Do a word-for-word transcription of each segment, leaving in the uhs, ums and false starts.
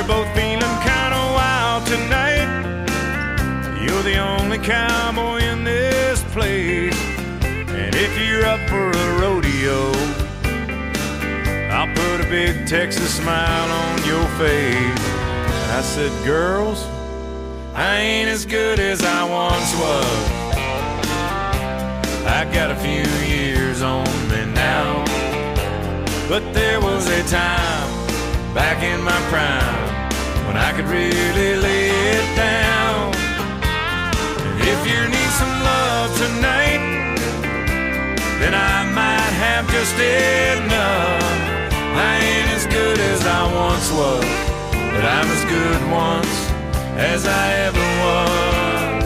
both feeling kind of wild tonight. You're the only cowboy in this place, and if you're up for a rodeo, I'll put a big Texas smile on your face. I said, girls, I ain't as good as I once was. I got a few years on me now, but there was a time back in my prime when I could really lay it down. And if you need some love tonight, then I might have just enough. I ain't as good as I once was, but I'm as good once as I ever was.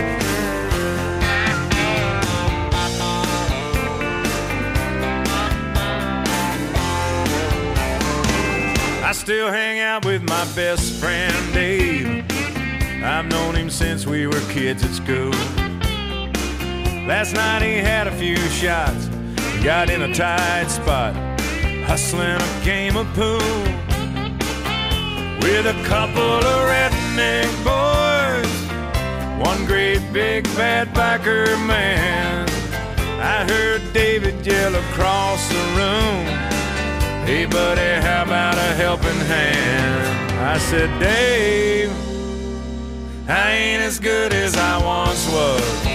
I still hang out with my best friend Dave. I've known him since we were kids at school. Last night he had a few shots, got in a tight spot, hustling a game of pool with a couple of redneck boys, one great big bad biker man. I heard David yell across the room, hey buddy, how about a helping hand? I said, Dave, I ain't as good as I once was.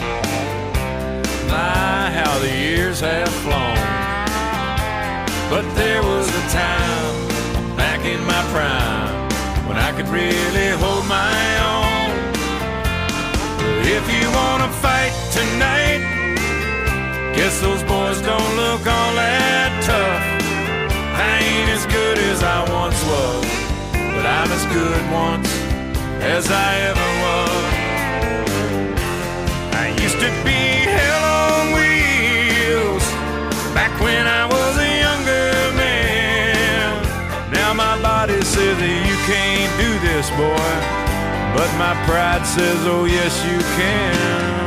My, how the years have flown. But there was a time back in my prime when I could really hold my own. If you wanna fight tonight, guess those boys don't look all that tough. I ain't as good as I once was, but I'm as good once as I ever was. I used to be hell on wheels back when I was a younger man. Now my body says that you can't do this, boy, but my pride says, oh yes you can.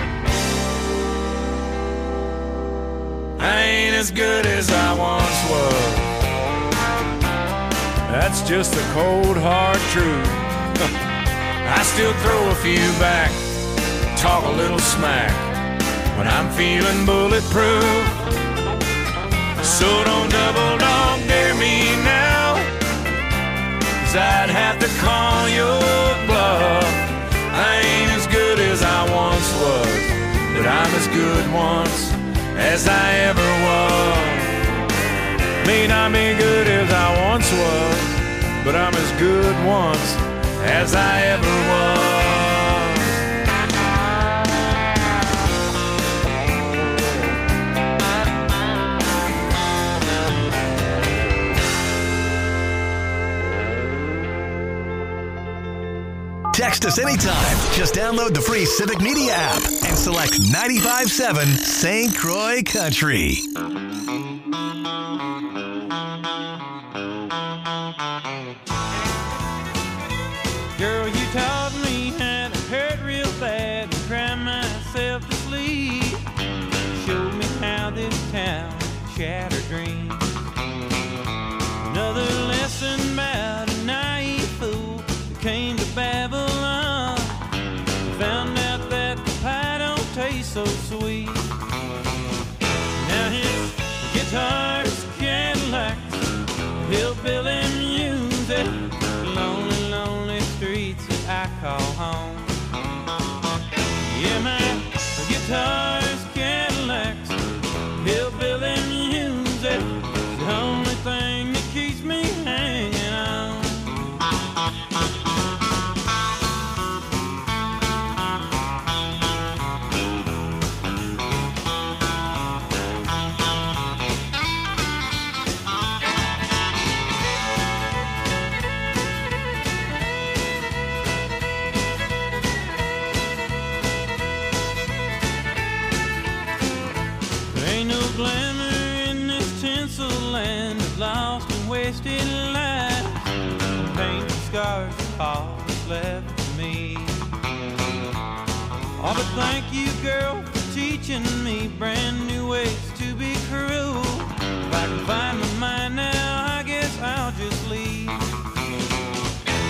I ain't as good as I once was. That's just the cold hard truth. I still throw a few back, talk a little smack when I'm feeling bulletproof. So don't double dog dare me now, 'cause I'd have to call your bluff. I ain't as good as I once was, but I'm as good once as I ever was. May not be good as I once was, but I'm as good once as I ever was. Text us anytime. Just download the free Civic Media app and select ninety-five point seven Saint Croix Country. Girl, you taught me how to hurt real bad and cry myself to sleep. Showed me how this town shattered dreams. Another lesson about a naive fool who came to Babylon. Found out that the pie don't taste so sweet. Now his guitar's Cadillacs, hillbilly music, lonely, lonely streets that I call home. Yeah, my guitar's Cadillacs, hillbilly music, the only thing that keeps me hanging on. Ain't no glamour in this tinsel land of lost and wasted lives. Paint scars are all that's left for me. Oh, but thank you, girl, for teaching me brand new ways to be cruel. If I can find my mind now, I guess I'll just leave.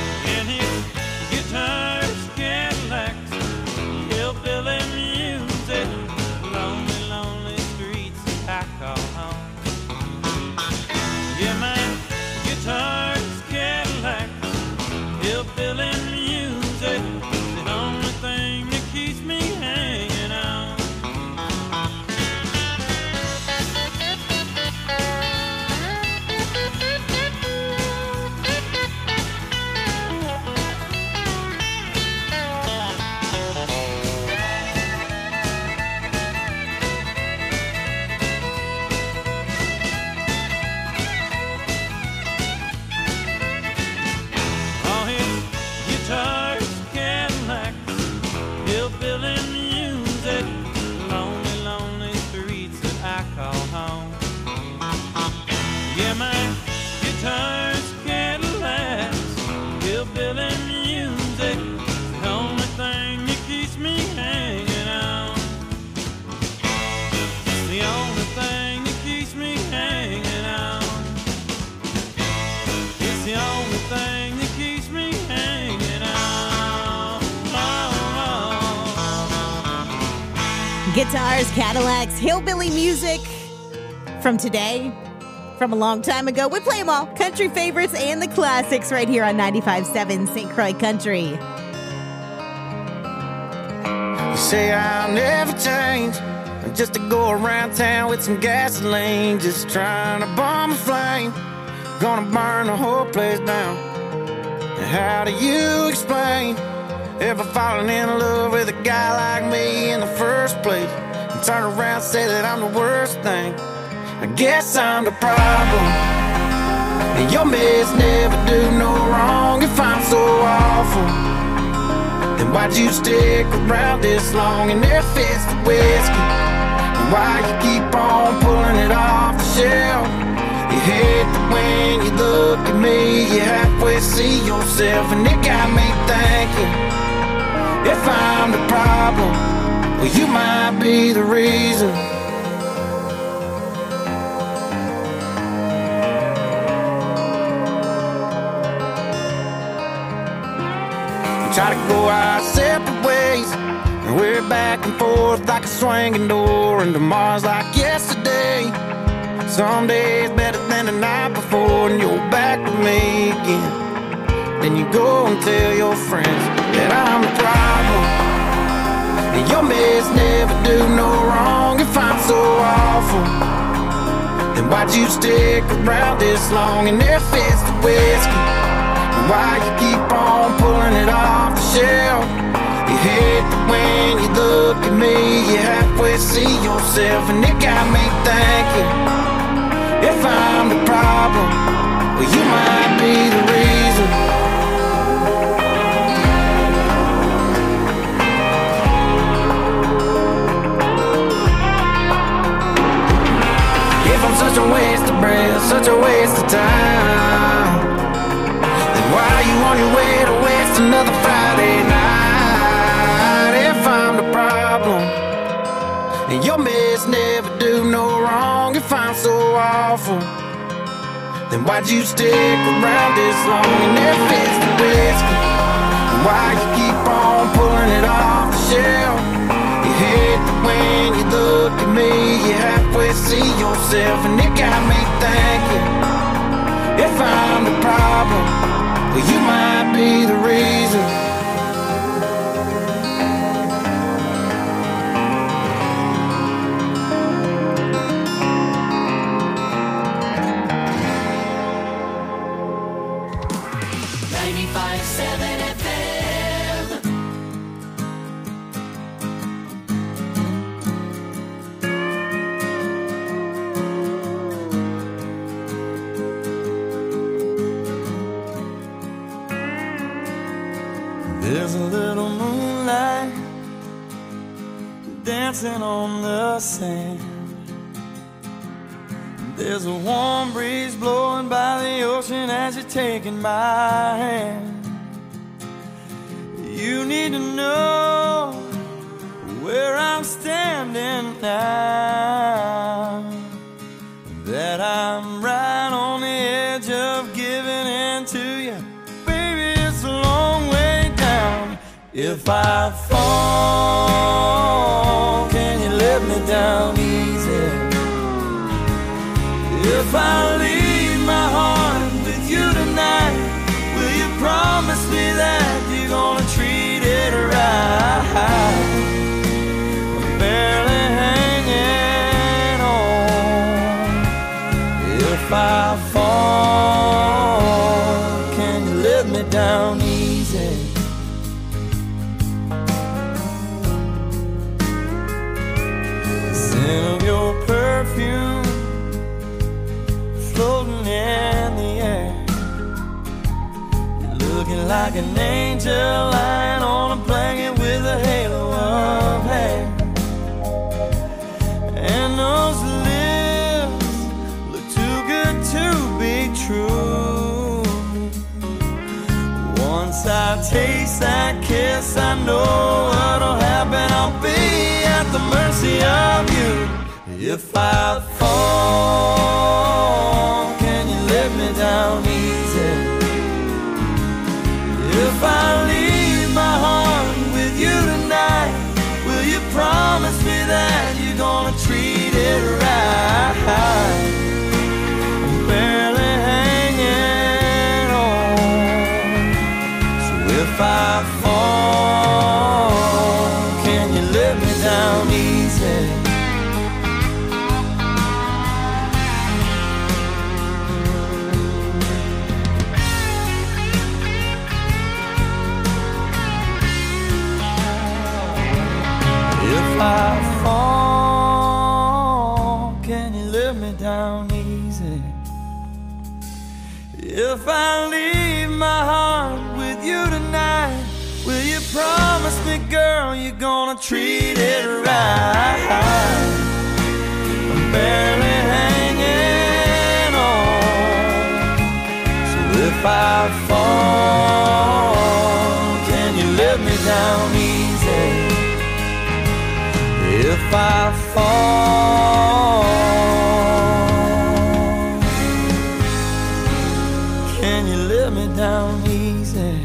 Guitars, Cadillacs, hillbilly music from today, from a long time ago. We play them all. Country favorites and the classics right here on ninety-five point seven Saint Croix Country. You say I'll never change, just to go around town with some gasoline, just trying to bomb a flame, gonna burn the whole place down. And how do you explain ever falling in love with a guy like me in the first place, and turn around and say that I'm the worst thing? I guess I'm the problem, and your mess never do no wrong. If I'm so awful, then why'd you stick around this long and there fits the whiskey? And why you keep on pulling it off the shelf? You hate that when you look at me, you halfway see yourself, and it got me thinking, if I'm the problem, well, you might be the reason. We try to go our separate ways, and we're back and forth like a swinging door, and tomorrow's like yesterday. Some days better than the night before, and you're back with me again. Then you go and tell your friends that I'm the problem, and your mess never do no wrong. If I'm so awful, then why'd you stick around this long and there fits the whiskey? And why you keep on pulling it off the shelf? You hate that when you look at me, you halfway see yourself, and it got me thinking, if I'm the problem, well, you might be the reason. Such a waste of breath, such a waste of time, then why are you on your way to waste another Friday night? If I'm the problem, and your mess never do no wrong. If I'm so awful, then why'd you stick around this long and there fits the whiskey? And why you keep on pulling it off the shelf? You hate that when you look at me, you halfway see yourself, and it got me thinking, if I'm the problem, well, you might be the reason. ninety-five point seven F M. There's a little moonlight dancing on the sand. There's a warm breeze blowing by the ocean as you're taking my hand. You need to know where I'm standing now, that I'm right on the edge of giving in to you. Baby, it's a long way down. If I fall, can you let me down easy? If I leave my heart with you tonight, will you promise me that you're gonna treat it right? I'm barely hanging on. If I fall, can you let me down easy? The scent of your perfume floating in the air, you're looking like an angel lying on a blanket with a halo of hair. And those lips look too good to be true. Once I taste that kiss, I know what'll happen. I'll be at the mercy of you. If I fall, can you let me down easy? If I leave my heart with you tonight, will you promise me that if I leave my heart with you tonight, will you promise me, girl, you're gonna treat it right? I'm barely hanging on. So if I fall, can you let me down easy? If I fall, can you let me down easy?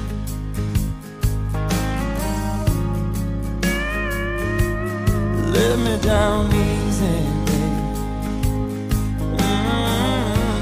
Let me down easy, babe. Mm-hmm.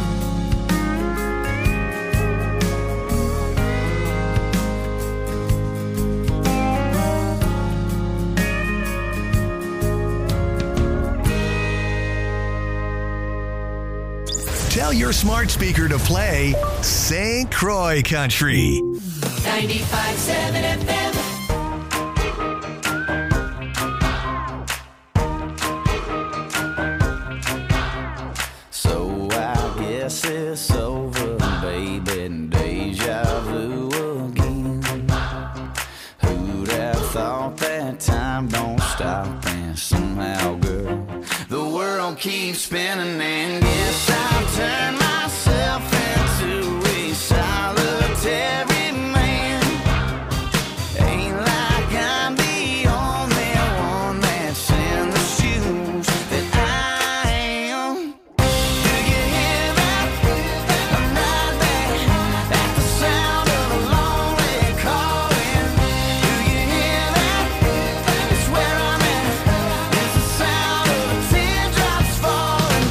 Tell your smart speaker to play Saint Croix Country. ninety-five seven F M. So I guess it's over, baby, and deja vu again. Who'd have thought that time don't stop, and somehow, girl, the world keeps spinning, and guess I'll turn myself into a solitary man. Ain't like I'm the only one that's in the shoes that I am. Do you hear that? I'm right there at the sound of a lonely calling. Do you hear that? It's where I'm at. It's the sound of the teardrops falling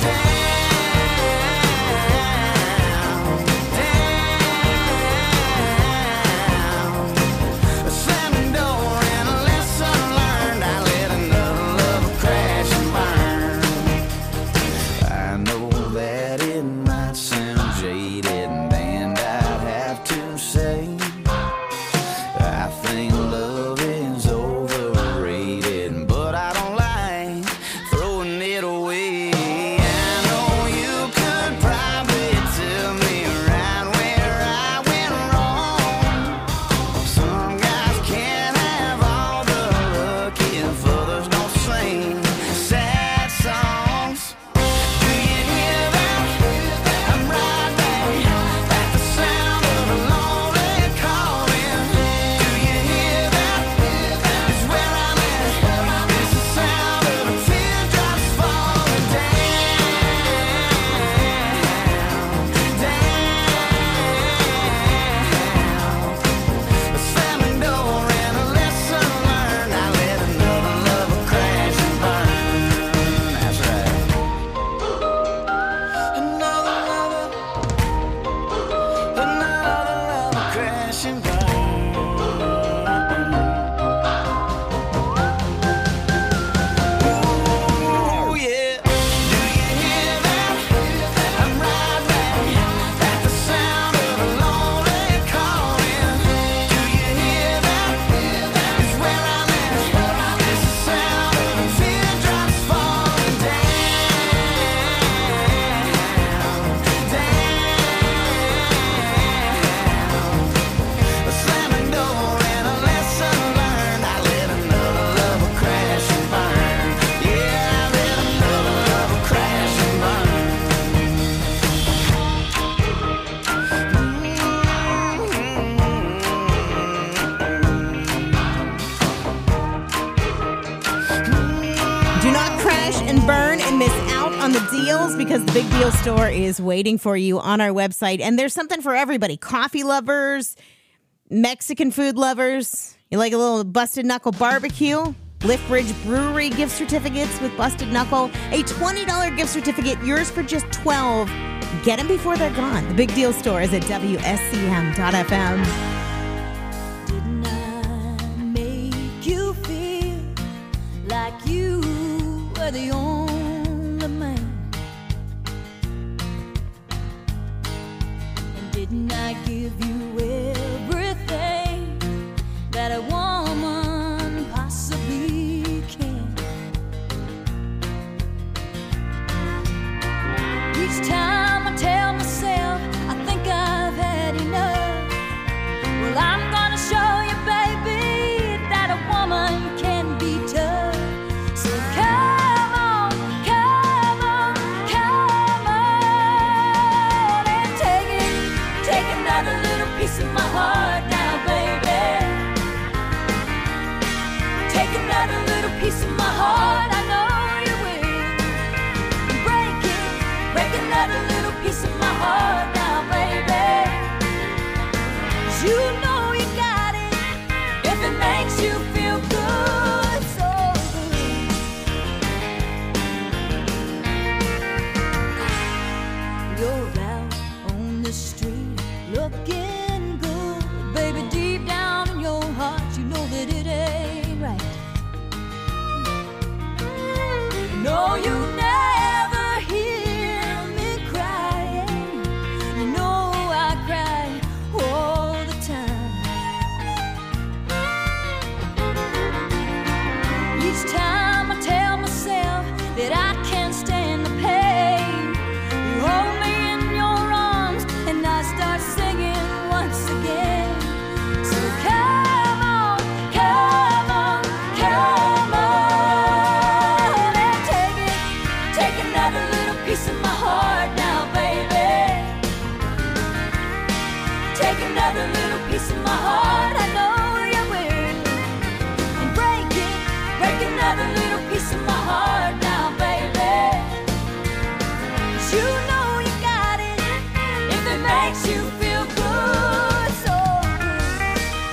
down, down. A slamming door and a lesson learned. I let another love crash and burn. I know that it might sound jaded, and I'd have to say I think love is overrated, but I don't like throwing it away. I know you could probably tell me right where I went wrong. Some guys can't have all the luck if others don't sing sad songs. Do you hear that? I'm right there at the sound of a lonely calling. Do you hear that? It's where I'm at. It's the sound of the teardrops falling down, down. A slamming door and a lesson learned. I let another lover crash and burn. That's right. Another lover, another lover crash and burn. Ooh, yeah. Do you hear that? I'm right there at the sound of a lonely calling. Do you hear that? It's where I'm at. It's the sound of the teardrops falling down, down. A slamming door and a lesson learned. I let another lover crash and burn. Yeah, I let another lover crash and burn. Do not crash and burn and miss out on the deals, because the Big Deal Store is waiting for you on our website. And there's something for everybody. Coffee lovers, Mexican food lovers. You like a little Busted Knuckle barbecue? Lift Bridge Brewery gift certificates with Busted Knuckle. A twenty dollars gift certificate, yours for just twelve dollars. Get them before they're gone. The Big Deal Store is at W S C M dot F M. Didn't I make you feel like you were the only man? And didn't I give you everything that a woman possibly can? Each time I tell myself I think I piece of my heart now, baby. Take another little piece of my heart, I know you will. Break it, break another little piece of my heart now, baby. 'Cause you know you got it, if it makes you feel good, so good. You're out on the street looking good, baby, deep down in your heart you know that it ain't right. No, you never hear me crying. You know I cry all the time. Each time I tell myself that I can't stand the pain, you hold me in your arms and I start singing once again. So come on, come on, come on and take it, take another little piece of my heart now, baby. Take another little piece of my heart, I know you will. And break it, break another little piece of my heart now, baby. 'Cause you know you got it, if it makes you feel good, so good.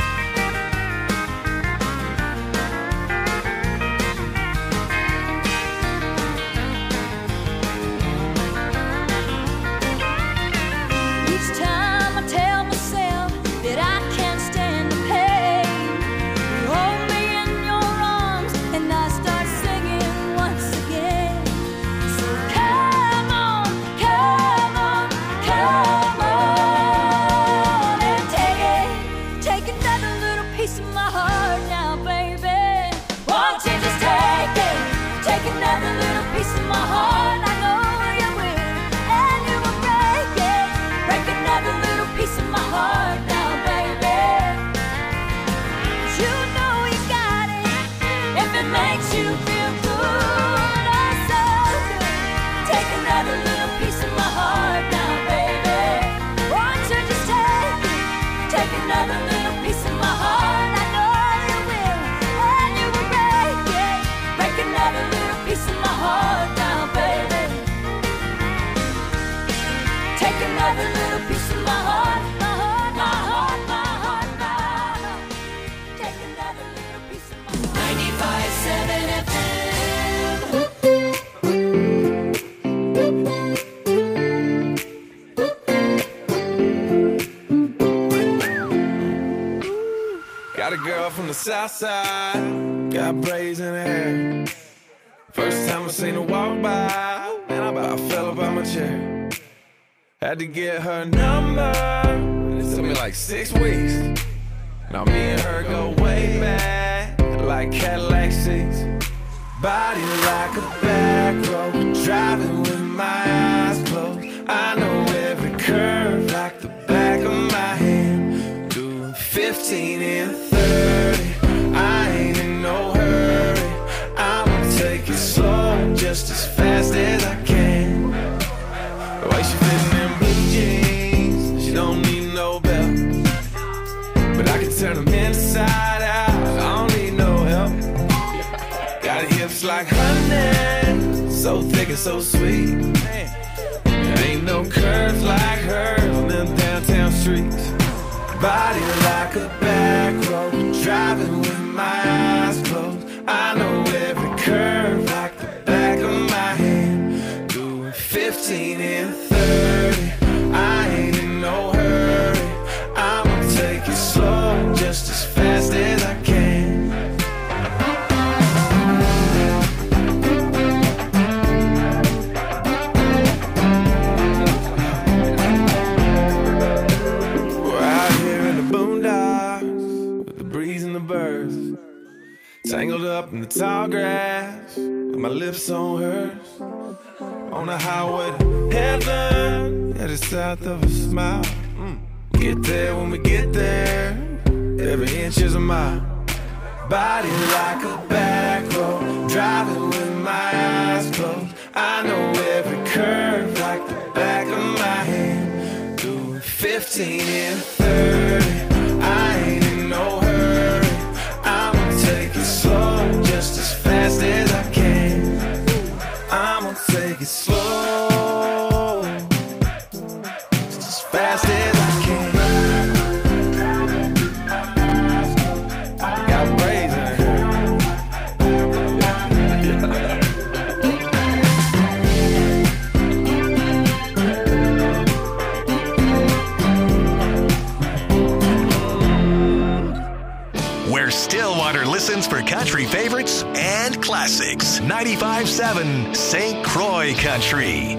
Each time I tell myself that I can't stand the pain, you hold me in your arms and I start singing once again. So come on, come on, come on and take it, take another little piece of my heart now, baby. Won't you just take it, take another little piece of my heart, I know you will. And you will break it, break another little piece of my heart now, baby. 'Cause you know you got it, if it makes you feel good, oh so good. Take another little piece of my heart now, baby. Won't you just take it, take another little piece of my heart, I know you will. And you will break it, break another little piece of my heart now, baby. Take another little piece of my heart, my heart, my heart, my heart, my heart. Take another little piece of my heart. ninety-five seven F M. Got a girl from the south side, got braids in her hair. First time I seen her walk by, man, I about fell up out my chair. Had to get her number, it took me like six weeks. Now me and her go way back, like Cadillac seats. Body like a back road, driving with my eyes closed. I know every curve like the back of my hand. Doing fifteen and thirty, I ain't in no hurry. I'ma take it slow, just as fast as I can. The way she fitting them blue jeans, she don't need no belt. But I can turn them inside out, I don't need no help. Got hips like honey, so thick and so sweet. There ain't no curves like hers on them downtown streets. Body like a back road, driving with my eyes closed. I know every curve like the back of my hand. Doing fifteen and thirty, I ain't in no hurry. I'ma take it slow, just as fast as I can. We're out here in the boondocks with the breeze and the birds, tangled up in the tall grass with my lips on hers. On the highway to heaven, headed south of a smile. Mm. Get there when we get there, every inch is a mile. Body like a back road, driving with my eyes closed. I know every curve like the back of my hand. Doing fifteen and thirty, where Stillwater listens for country favorites and classics. ninety-five point seven Saint Croix Country.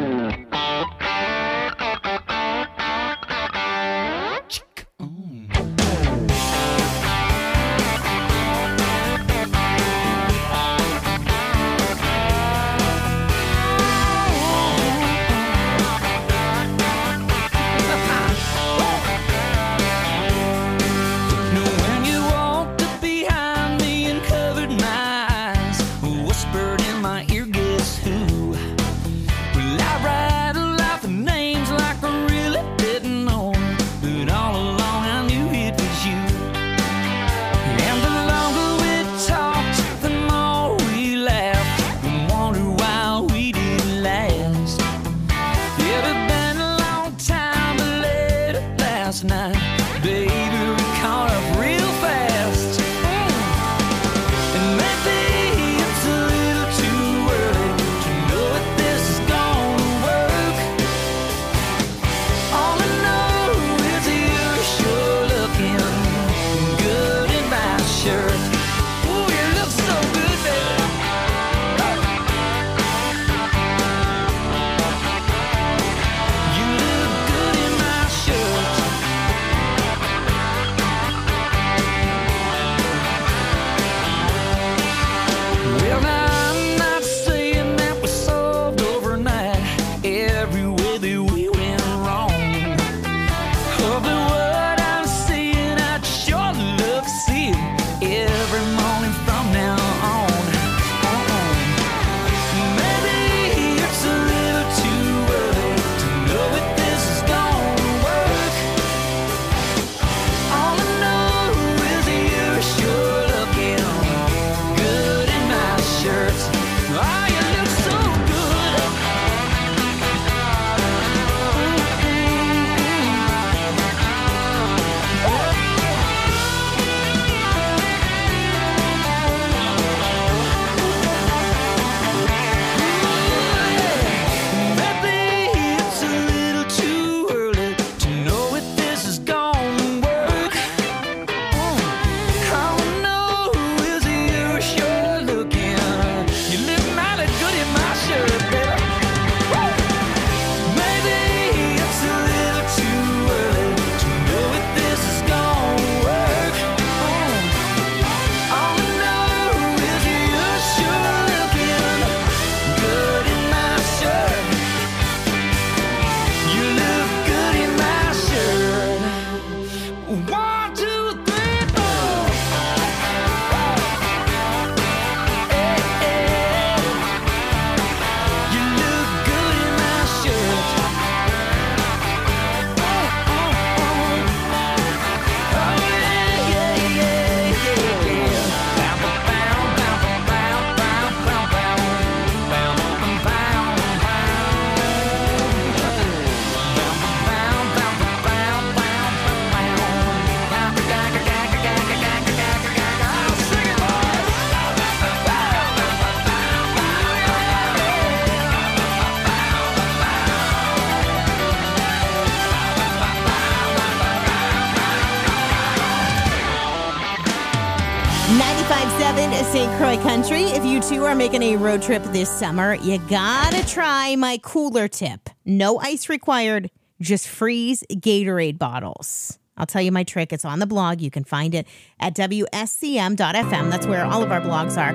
ninety-five point seven Saint Croix Country. If you too are making a road trip this summer, you gotta try my cooler tip. No ice required, just freeze Gatorade bottles. I'll tell you my trick. It's on the blog. You can find it at W S C M dot F M. That's where all of our blogs are.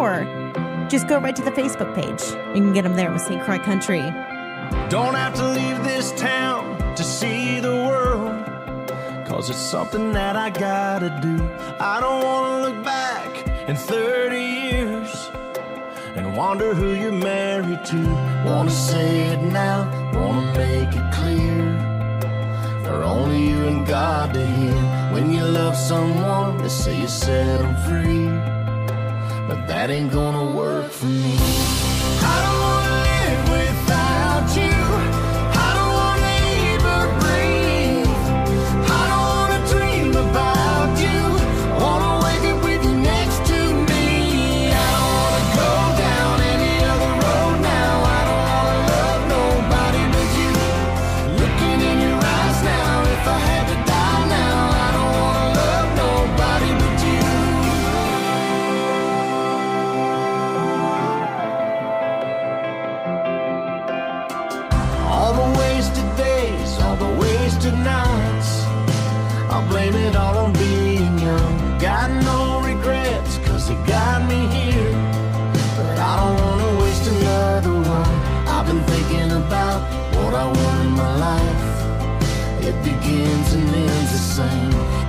Or just go right to the Facebook page. You can get them there with Saint Croix Country. Don't have to leave this town to see the world, 'cause it's something that I gotta do. I don't wanna look back in thirty years and wonder who you're married to. Wanna say it now, wanna make it clear, for only you and God to hear. When you love someone, they say you set them free, but that ain't gonna work for me. I don't wanna live without you. I don't wanna eat or breathe. I don't wanna dream about you. I wanna wake up with you next to me. I don't wanna go down any other road now. I don't wanna love nobody but you. Looking in your eyes now, if I had to die now, I don't wanna love nobody but you.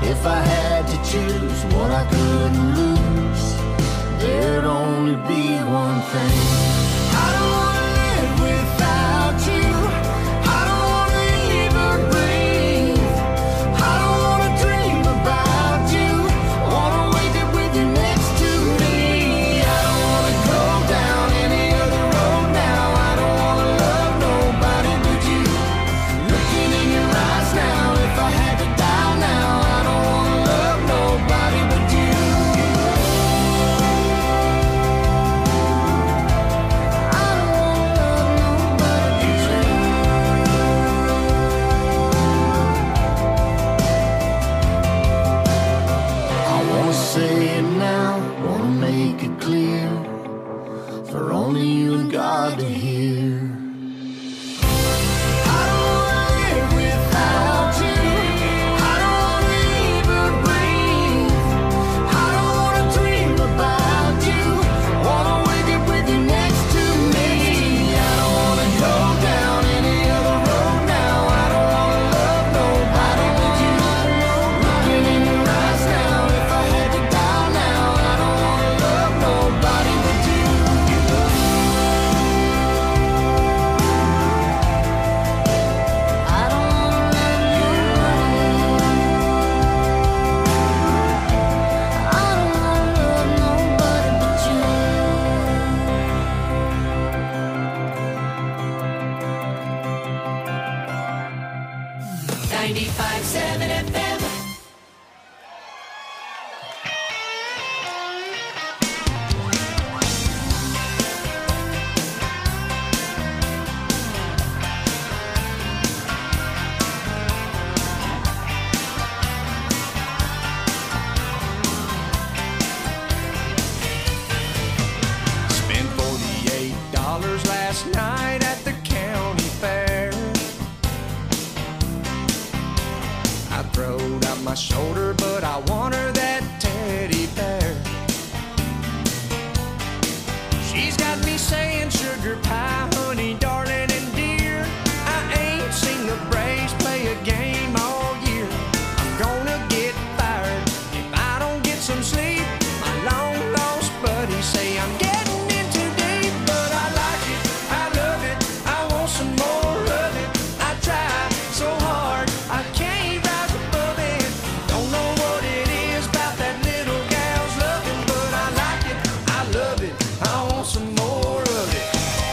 If I had to choose what I couldn't lose, there'd only be one thing. I don't wanna live without you. I don't wanna even breathe. I don't wanna dream about you. Wanna wake up with you next to me. I don't wanna go down any other road now. I don't wanna love nobody but you. Looking in your eyes now, if I had to die now, I don't wanna love nobody but you. I don't wanna love nobody but you. I wanna say it now, wanna make it clear, for only you and God to hear. I don't wanna live without you. I don't wanna even breathe. I don't wanna dream about you. Wanna wake up with you next to me. I don't wanna go down any other road now. I don't wanna love nobody but you. Looking in your eyes now, if I had to die now, I don't wanna love nobody but you. I don't wanna love nobody. I don't wanna love nobody but you. ninety-five seven F M. Spent forty-eight dollars last night at the county fair. I throwed out my shoulder, but I want her that teddy bear. She's got me saying sugar pie, honey, darling, and dear. I ain't seen the Braves play a game all year. I'm gonna get fired if I don't get some sleep. My long lost buddies say I'm getting in too deep, but I like it, I love it, I want some more of it. I try so hard, I can't rise above it. Don't know what it is about that little gal's loving, but I like it, I love it, I want some more of it.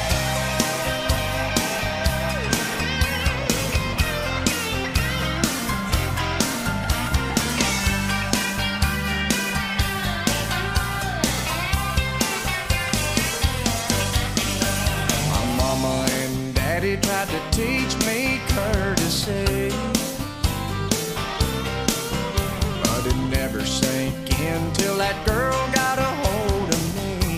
My mama and daddy tried to teach me courtesy, but it never sank in till that girl got a hold of me.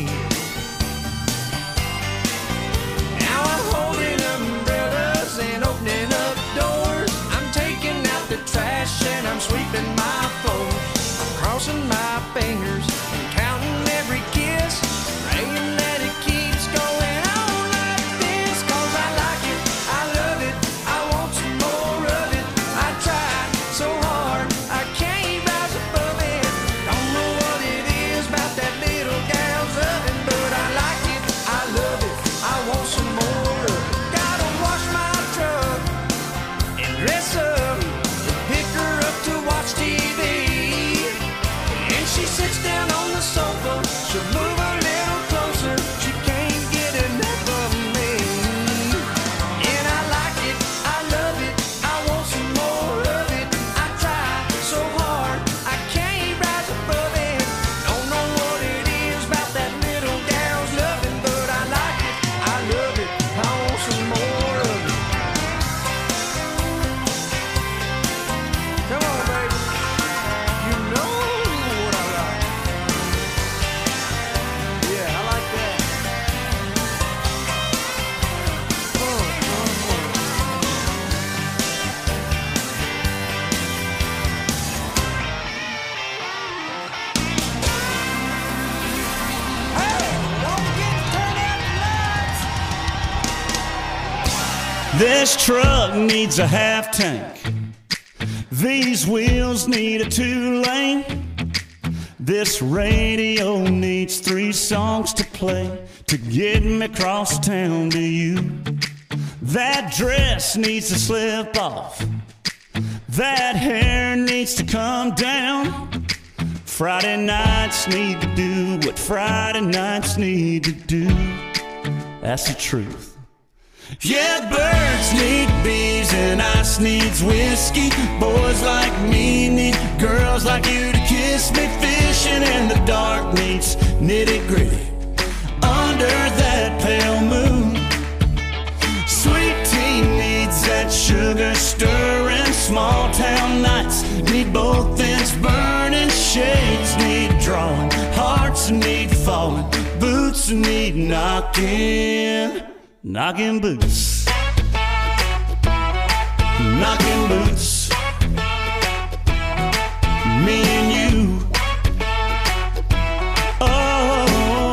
Now I'm holding umbrellas and opening up doors. I'm taking out the trash and I'm sweeping my floor. I'm crossing my fingers and counting every kiss, praying that it keeps going on like this. 'Cause I like it, I love it, I want some more of it. I try so hard, I can't rise above it. Don't know what it is about that little gal's loving, but I like it, I love it, I want some more of it. Gotta wash my truck and dress up and pick her up to watch T V. And she sits down on the sofa, she'll move a little closer, she can't get enough of me. And I like it, I love it, I want some more of it. I try so hard, I can't rise above it. Don't know what it is about that little gal's loving, but I like it, I love it, I want some more of it. Come on, baby, you know what I like. Yeah, I like that. Uh, uh, uh. Hey, don't get turned out lights. This truck needs a half tank. These wheels need a two-lane. This radio needs three songs to play to get me across town to you. That dress needs to slip off. That hair needs to come down. Friday nights need to do what Friday nights need to do. That's the truth. Yeah, birds need bees and ice needs whiskey. Boys like me need girls like you to kiss me. Fishing in the dark needs nitty-gritty under that pale moon. Sweet tea needs that sugar stirring. Small town nights need both ends burning. Shades need drawing, hearts need falling, boots need knocking. Knocking boots, knocking boots, me and you. Oh,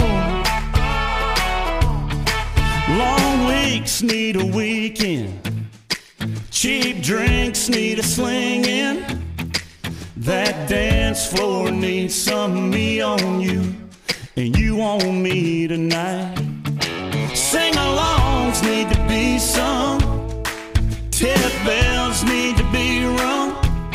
long weeks need a weekend. Cheap drinks need a swinging. That dance floor needs some me on you, and you on me tonight. Sing-alongs need to be sung. Tip bells need to be rung.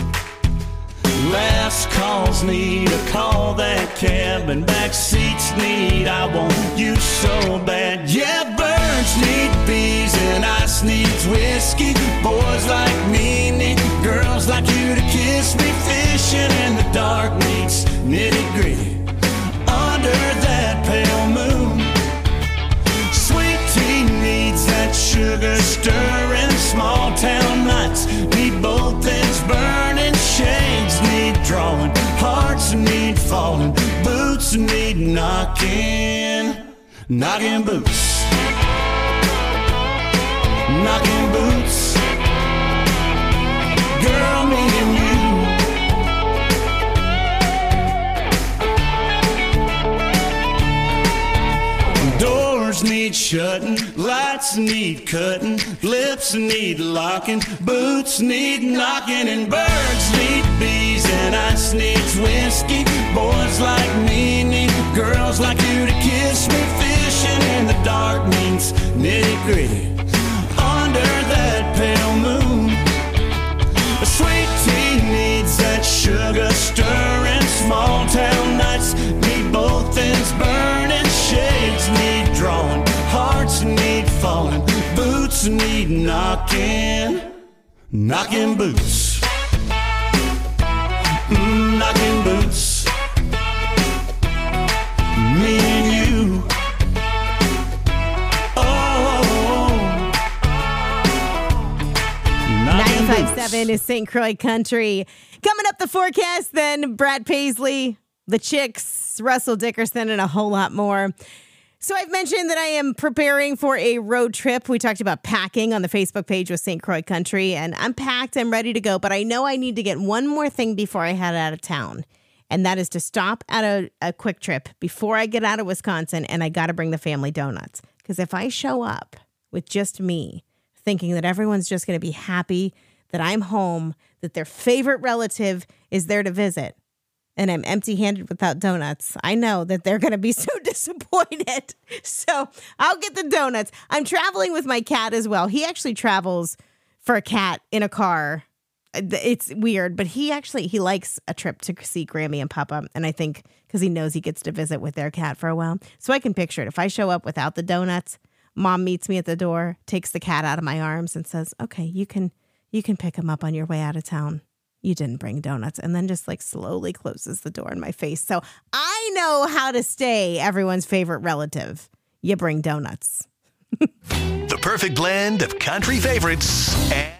Last calls need a call that cab, and back seats need I want you so bad. Yeah, birds need bees and ice needs whiskey. Boys like me need girls like you to kiss me. Fishing in the dark needs nitty-gritty under that pale moon. Sweet tea needs that sugar stirring. Small town nights need both ends burning. Shades need drawing, hearts need falling, boots need knocking. Knocking boots, knocking boots. Girl, me and you. Doors need shutting, lights need cutting, lips need locking, boots need knocking, and birds need bees and ice needs whiskey. Boys like me need girls like you to kiss me. Fishing in the dark means nitty-gritty under that pale moon. A sweet tea needs that sugar stirring. Small town nights need both ends burning. Shades need drawing, hearts need falling, boots need knocking. Knocking boots, mm, knocking boots, me and you. ninety-five point seven is Saint Croix Country. Coming up, the forecast, then Brad Paisley, the Chicks, Russell Dickerson, and a whole lot more. So I've mentioned that I am preparing for a road trip. We talked about packing on the Facebook page with Saint Croix Country, and I'm packed. I'm ready to go, but I know I need to get one more thing before I head out of town, and that is to stop at a, a Quick Trip before I get out of Wisconsin, and I got to bring the family donuts. Because if I show up with just me, thinking that everyone's just going to be happy that I'm home, that their favorite relative is there to visit, and I'm empty-handed without donuts, I know that they're going to be so disappointed. So I'll get the donuts. I'm traveling with my cat as well. He actually travels for a cat in a car. It's weird, but he actually, he likes a trip to see Grammy and Papa. And I think because he knows he gets to visit with their cat for a while. So I can picture it. If I show up without the donuts, Mom meets me at the door, takes the cat out of my arms and says, okay, you can, you can pick him up on your way out of town. You didn't bring donuts, and then just like slowly closes the door in my face. So I know how to stay everyone's favorite relative. You bring donuts. The perfect blend of country favorites and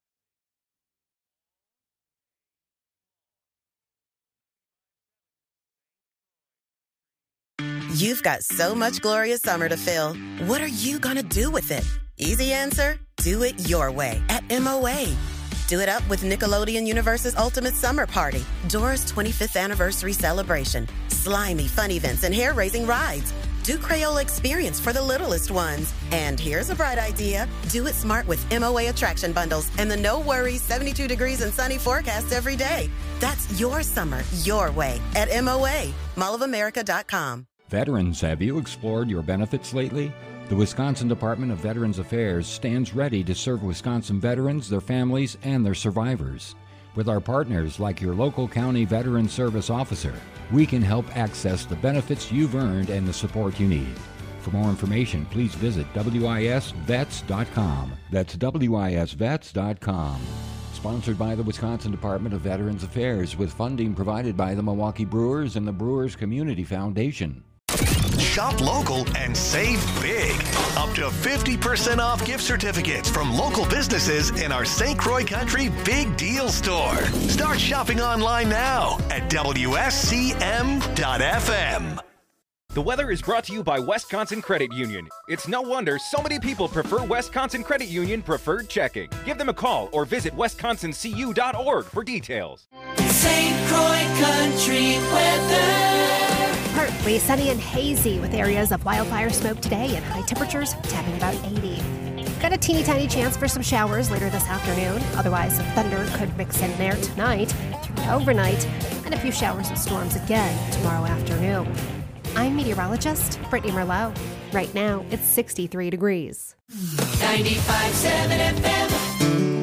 You've got so much glorious summer to fill. What are you going to do with it? Easy answer, do it your way at M O A. Do it up with Nickelodeon Universe's Ultimate Summer Party, Dora's twenty-fifth anniversary celebration, slimy fun events and hair-raising rides. Do Crayola Experience for the littlest ones. And here's a bright idea. Do it smart with M O A attraction bundles and the no worries seventy-two degrees and sunny forecast every day. That's your summer, your way at M O A, mall of america dot com. Veterans, have you explored your benefits lately? The Wisconsin Department of Veterans Affairs stands ready to serve Wisconsin veterans, their families, and their survivors. With our partners like your local county veteran service officer, we can help access the benefits you've earned and the support you need. For more information, please visit W I S vets dot com. That's W I S vets dot com. Sponsored by the Wisconsin Department of Veterans Affairs with funding provided by the Milwaukee Brewers and the Brewers Community Foundation. Shop local and save big. Up to fifty percent off gift certificates from local businesses in our Saint Croix Country Big Deal Store. Start shopping online now at W S C M dot F M. The weather is brought to you by Wisconsin Credit Union. It's no wonder so many people prefer Wisconsin Credit Union Preferred Checking. Give them a call or visit wisconsin c u dot org for details. Saint Croix Country weather. Partly sunny and hazy with areas of wildfire smoke today and high temperatures tapping about eighty. Got a teeny tiny chance for some showers later this afternoon. Otherwise, some thunder could mix in there tonight through overnight, and a few showers and storms again tomorrow afternoon. I'm meteorologist Brittany Merlot. Right now, it's sixty-three degrees. ninety-five point seven F M.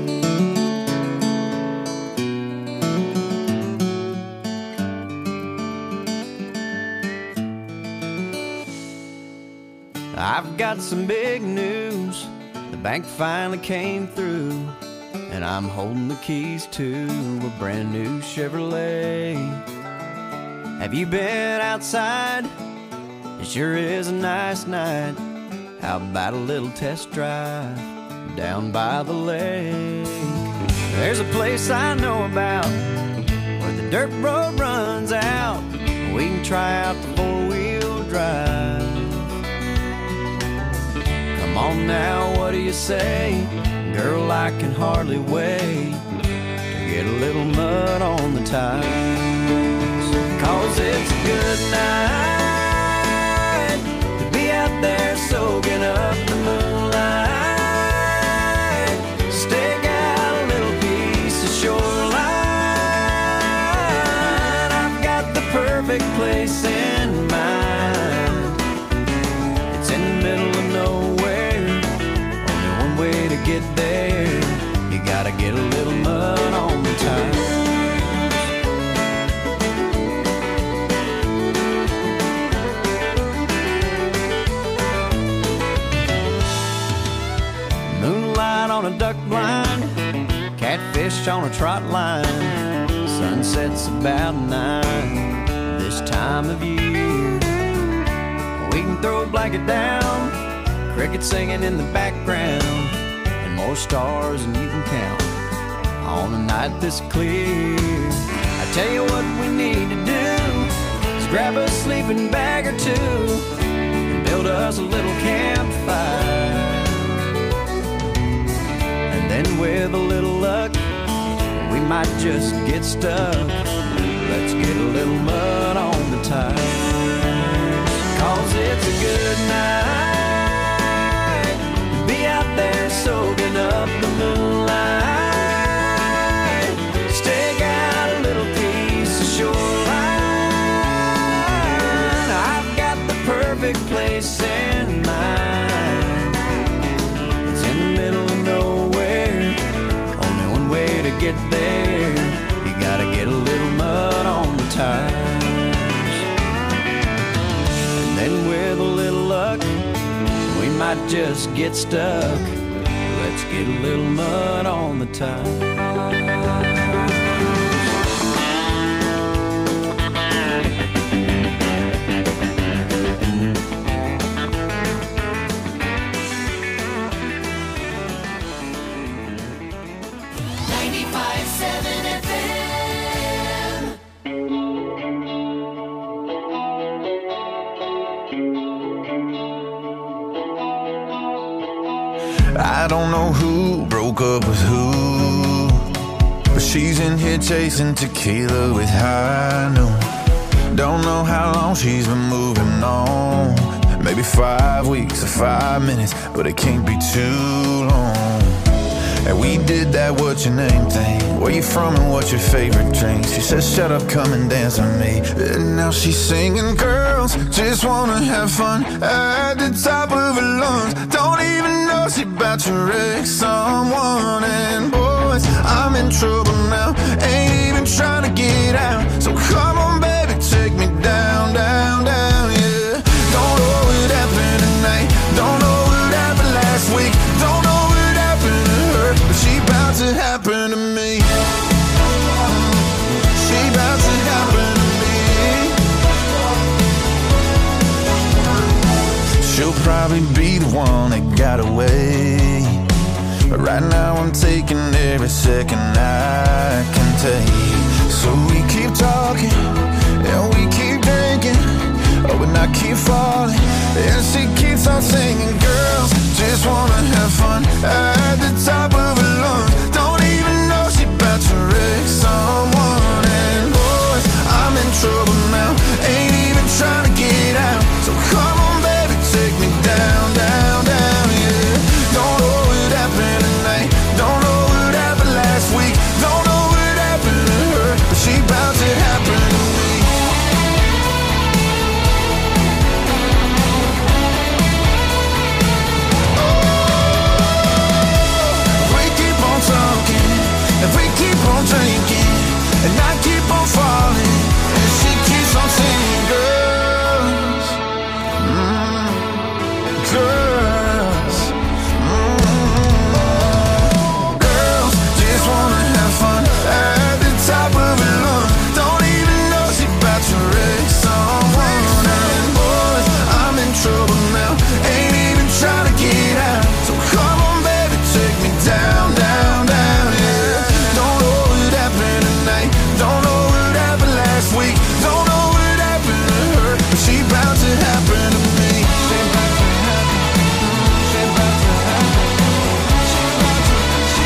I've got some big news. The bank finally came through, and I'm holding the keys to a brand new Chevrolet. Have you been outside? It sure is a nice night. How about a little test drive down by the lake? There's a place I know about where the dirt road runs out. We can try out the four-wheel drive. Come on now, what do you say? Girl, I can hardly wait to get a little mud on the tires. Cause it's a good night to be out there soaking up the moonlight. Stake out a little piece of shoreline. I've got the perfect place in mind. It's in the middle of nowhere. Only one way to get there. You gotta get a little mud on the tires. On a duck blind, catfish on a trot line. Sunset's about nine this time of year. We can throw a blanket down, crickets singing in the background, and more stars than you can count on a night this clear. I tell you what we need to do is grab a sleeping bag or two and build us a little campfire. And with a little luck, we might just get stuck. Let's get a little mud on the tires. Cause it's a good night to be out there soaking up the moonlight. Stake out a little piece of shoreline. I've got the perfect place in mind. It's in the middle of nowhere. Way to get there, you gotta get a little mud on the tires. And then with a little luck, we might just get stuck. Let's get a little mud on the tires. I don't know who broke up with who. But she's in here chasing tequila with high noon. Don't know how long she's been moving on. Maybe five weeks or five minutes, but it can't be too long. And we did that what's your name thing. Where you from and what's your favorite drink? She said shut up, come and dance with me. And now she's singing, girls just wanna have fun at the top of her lungs. Don't even know she about to wreck someone. And boys, I'm in trouble now, ain't even trying to get out. So come on baby, take me down, down, down, yeah. Don't know what happened tonight, don't know what happened last week, don't know what happened to her, but she about to happen to me. She about to happen to me. She'll probably be the one that got away, but right now I'm taking every second I can take. So we keep talking and we keep drinking, oh, and I keep falling, and she keeps on singing. Girls just wanna have fun at the top of her lungs. Don't even know she about to wreck someone. And boys, I'm in trouble now, ain't even trying to get out. So come on baby, take me down, down, down, yeah. Don't know what happened tonight, don't know what happened last week, don't know what happened to her, but she about to happen to me. If we keep on drinking and I keep on falling, and she keeps on singing, girls, mm, girls, mm, girls just wanna have fun at the top of her lungs. Don't even know she about to wreck someone. And boys, I'm in trouble now, ain't even trying to get out. So come on baby, take me down, down, down, yeah. Don't know what happened last week, don't know what happened to her, but she about to happen to me. She about to happen, she about to happen, she about to, she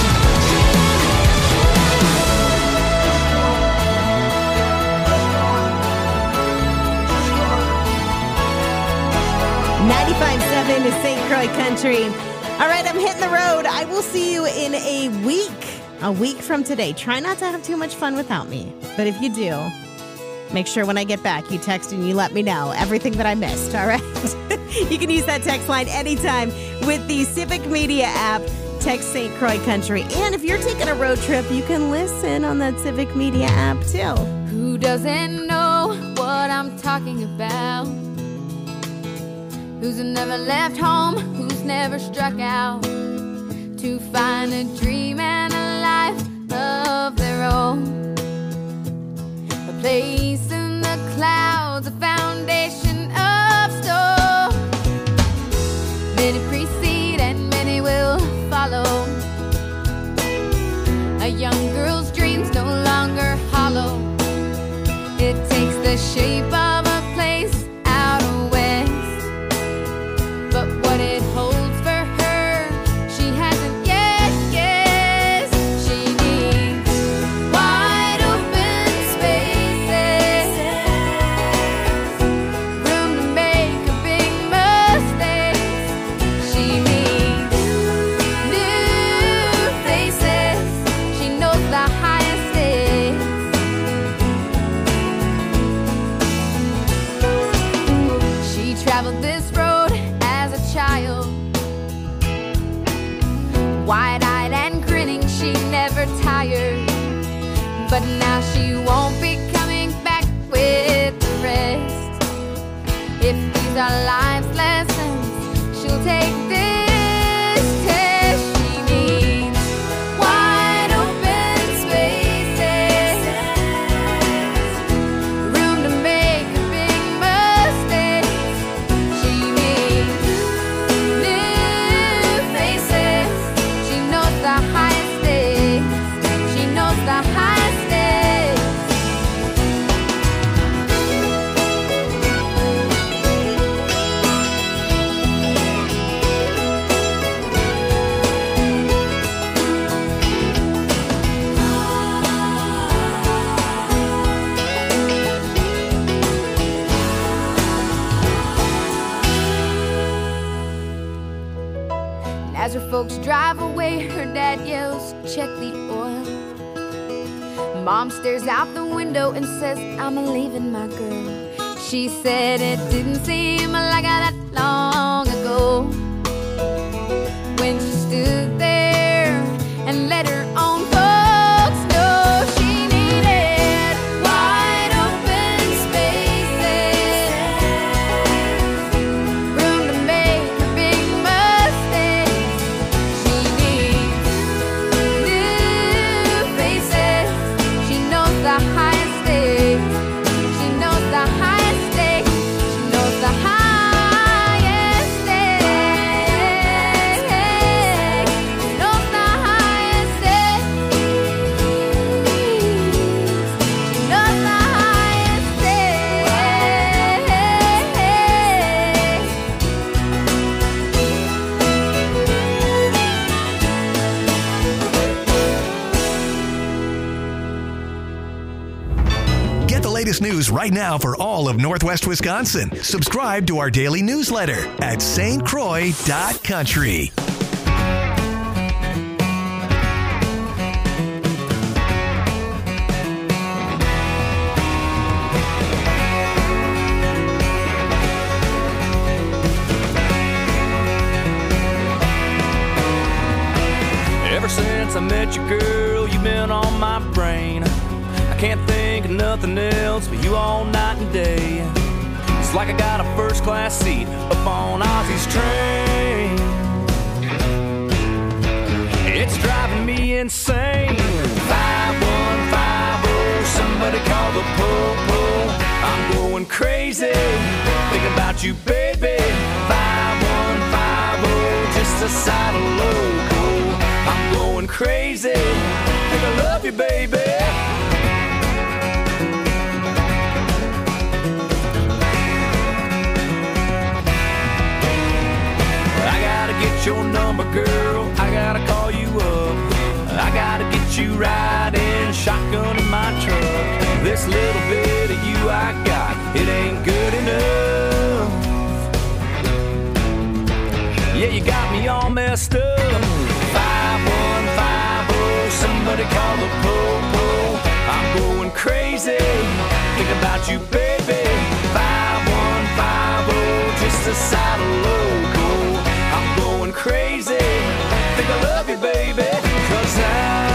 ninety-five point seven to Saint Croix Country. All right, I'm hitting the road. I will see you in a week. A week from today. Try not to have too much fun without me. But if you do, make sure when I get back, you text and you let me know everything that I missed, all right? You can use that text line anytime with the Civic Media app. Text Saint Croix Country. And if you're taking a road trip, you can listen on that Civic Media app, too. Who doesn't know what I'm talking about? Who's never left home? Who's never struck out to find a dream and a life of their own? A place in the clouds, a foundation of stone. Many precede and many will follow. A young girl's dreams no longer hollow. It takes the shape of a place out west, but what it holds for her, she hasn't yet guessed. She needs wide open spaces, room to make a big mistake. She needs new faces. She knows the highest stakes. She traveled this road as a child, wide-eyed and grinning, she never tired. But now she won't be coming back with the rest. If these are life's lessons, she'll take this test. She needs wide open spaces, room to make a big mistake. She needs new faces. She knows the highest stakes. She knows the highest stakes. folks drive away, her dad yells, check the oil. Mom stares out the window and says, I'm leaving my girl. She said it didn't seem like that long ago when she stood there and let her own folks know she needed wide open spaces, room to make her big mistakes. She needs new faces. She knows the highest stakes. She knows the highest stakes. She knows the highest Latest news right now for all of Northwest Wisconsin. Subscribe to our daily newsletter at S T Croix dot country. Ever since I met you, girl, you've been on my brain. Can't think of nothing else but you all night and day. It's like I got a first class seat up on Ozzy's train. It's driving me insane. five one five oh, somebody call the po-po. I'm going crazy, thinking about you, baby. five one five oh, just a side of loco. I'm going crazy, think I love you, baby. Get your number, girl, I gotta call you up. I gotta get you riding shotgun in my truck. This little bit of you I got, it ain't good enough. Yeah, you got me all messed up. five one five oh, somebody call the po-po. I'm going crazy, think about you, baby. five one five oh, just a side of loco. I'm going crazy, think I love you, baby. Cause I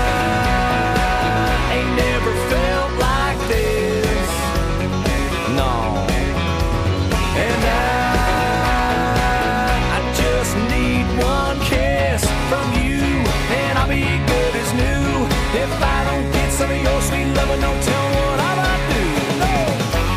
ain't never felt like this, no. And I, I just need one kiss from you, and I'll be good as new. If I don't get some of your sweet loving, don't tell me what I might do. No.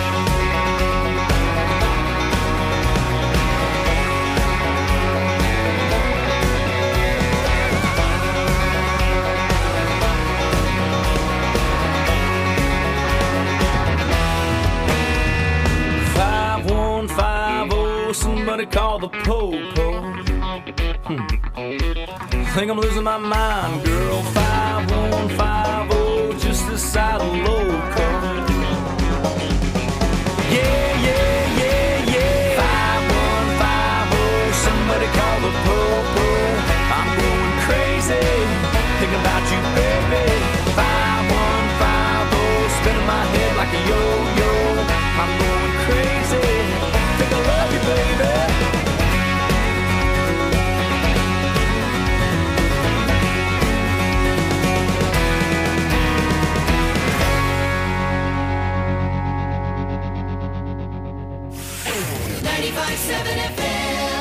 Somebody call the po-po. Hmm. Think I'm losing my mind, girl. five one five oh, just the side of loco. Yeah, yeah, yeah, yeah. five one five oh, somebody call the po-po. I'm going crazy, thinking about you, baby. five one five oh, spinning my head like a yo-yo. I'm going crazy, think I love you, baby. ninety-five seven F M.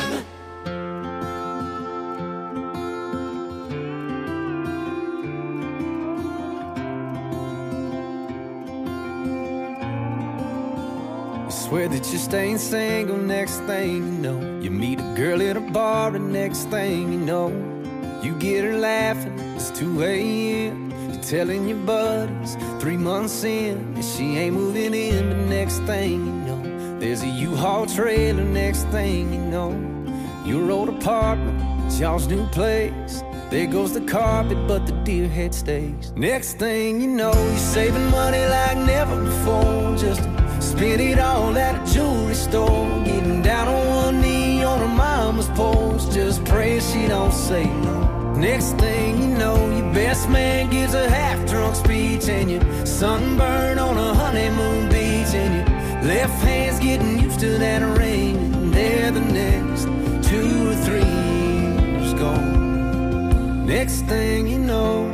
Swear that you're staying single, next thing you know, you meet a girl at a bar, and next thing you know, you get her laughing, it's two a.m. You're telling your buddies, three months in, and she ain't moving in, but next thing you know, there's a U-Haul trailer, next thing you know, your old apartment, it's y'all's new place. There goes the carpet, but the deer head stays. Next thing you know, you're saving money like never before, just to spend it all at a jewelry store, getting down on one knee on her mama's porch, just praying she don't say no. Next thing you know, your best man gives a half-drunk speech, and you sunburn on a honeymoon beach, and your left hand's getting used to that ring, and there the next two or three years gone. Next thing you know,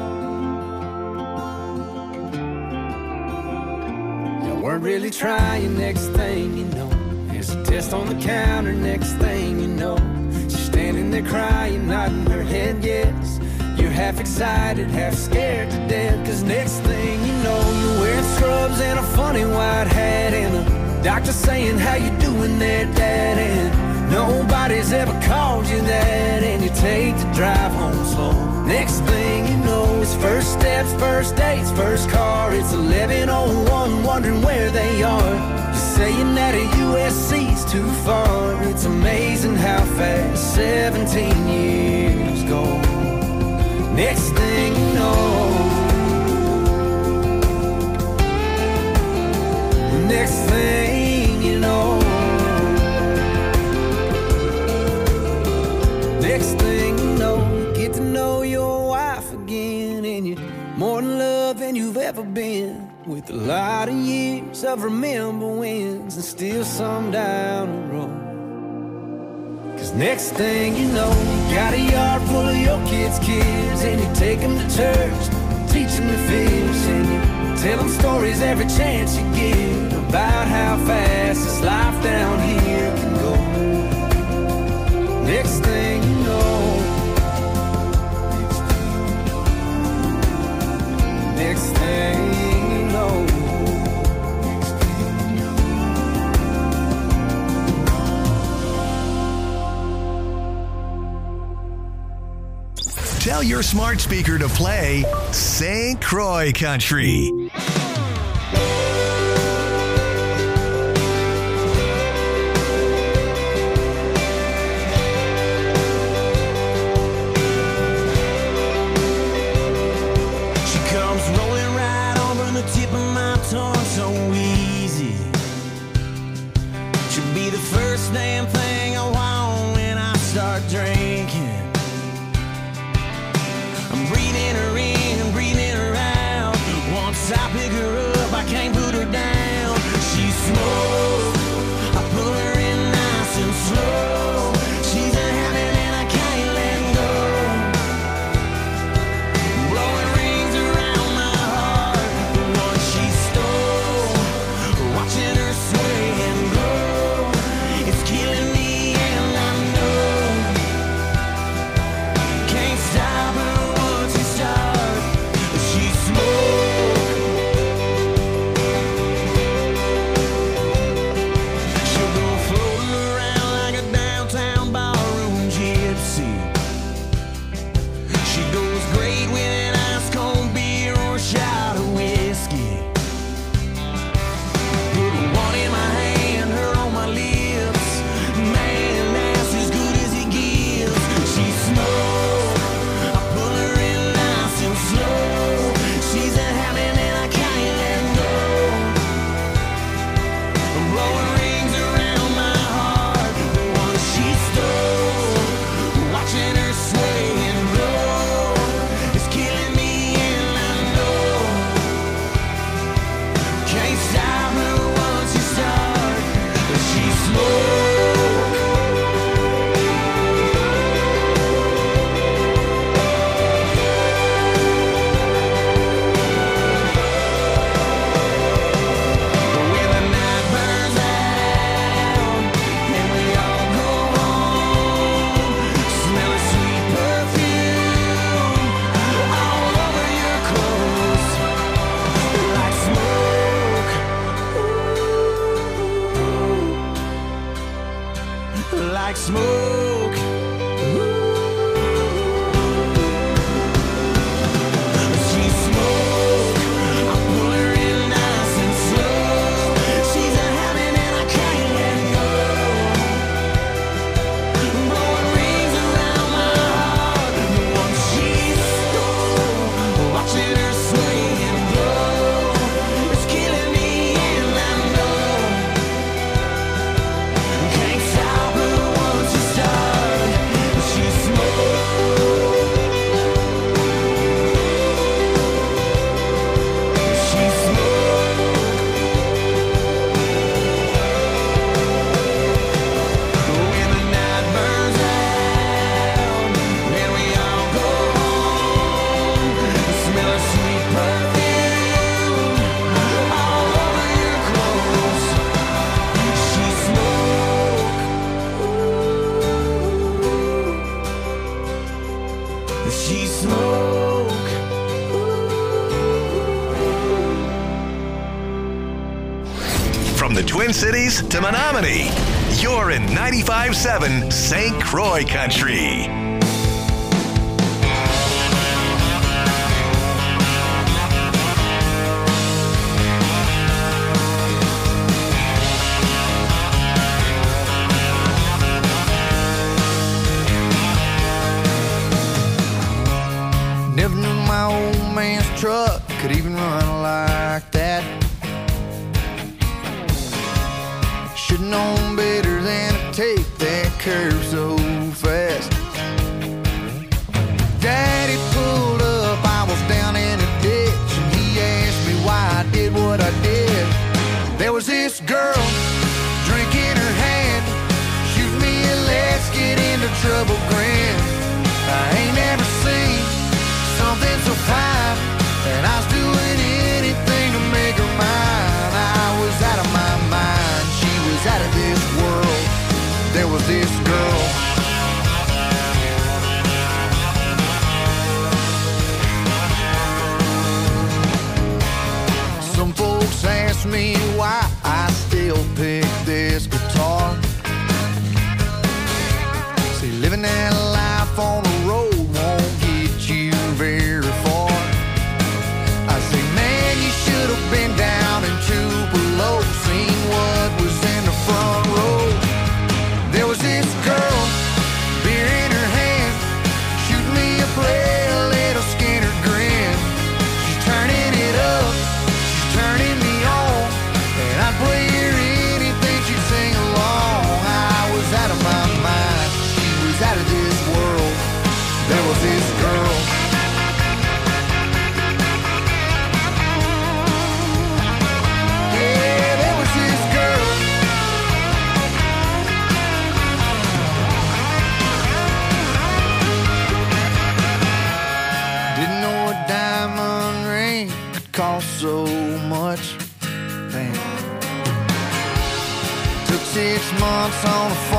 you weren't really trying. Next thing you know, there's a test on the counter. Next thing you know, she's standing there crying, nodding her head yes. You're half excited, half scared to death, cause next thing you know, you're wearing scrubs and a funny white hat, and the doctor saying, how you doing there, Dad? And nobody's ever called you that, and you take the drive home slow. Next thing you know, it's first steps, first dates, first car. It's eleven oh one, wondering where they are. You're saying that a U S C's too far. It's amazing how fast seventeen years go. Next thing you know, next thing you know, next thing you know, you get to know your wife again, and you're more in love than you've ever been, with a lot of years of remember wins and still some down the road. Cause next thing you know, you got a yard full of your kids' kids, and you take them to church, teach them to fish, and you tell them stories every chance you get about how fast this life down here can go. Next thing you know, next thing you know, tell your smart speaker to play Saint Croix Country. Damn thing I want when I start drinking. I'm breathing her in and breathing her out. Once I pick her up, I can't put her down. She smokes, I pull her in nice and slow. She's a habit and I can't let go. Blowing rings around my heart, the one she stole. Watching her sway and glow. It's killing me and I know. Can't stop her once you start. She smoke. She'll go floating around like a downtown ballroom gypsy. She goes great with an ice cold beer or a shot of whiskey. Put one in my hand, her on my lips. Man, that's as good as he gives. She smokes, I pull her in nice and slow. She's a habit and I can't let go. I'm blowing rings around my heart, the one she stole. Watching her sway and glow. It's killing me and I know. Can't stop her once you start. She smoke. But when the night burns out and we all go home, smelling sweet perfume all over your clothes, like smoke, like smoke. She smoke, I pull her in nice and slow. She's a habit and I can't let go. Blowing rings around my heart, the one she stole. Watching her sway and glow. It's killing me and I know. Can't stop her once you start. From the Twin Cities to Menominee, you're in ninety-five point seven Saint Croix Country. Never knew my old man's truck could even run like that. Should've known better than to take that curve so fast. Daddy pulled up, I was down in a ditch, and he asked me why I did what I did. There was this girl, drink in her hand, shoot me a let's get into trouble grin. I ain't never seen something so fine, and I was doing anything to make her mine. I was out of my mind, she was out of this world. There was this girl. Some folks ask me why I still pick this guitar. See, living that life on the road won't get you very far. I say, man, you should have been down in Tupelo, seen what was in the front row. There was this girl, beer in her hand, shooting me a play, a little Skinner grin. She's turning it up, she's turning me on, and I'd play her anything she'd sing along. I was out of my mind, she was out of this world. There was this girl. Yeah, there was this girl. Didn't know a diamond ring could cost so much. Man. Took six months on a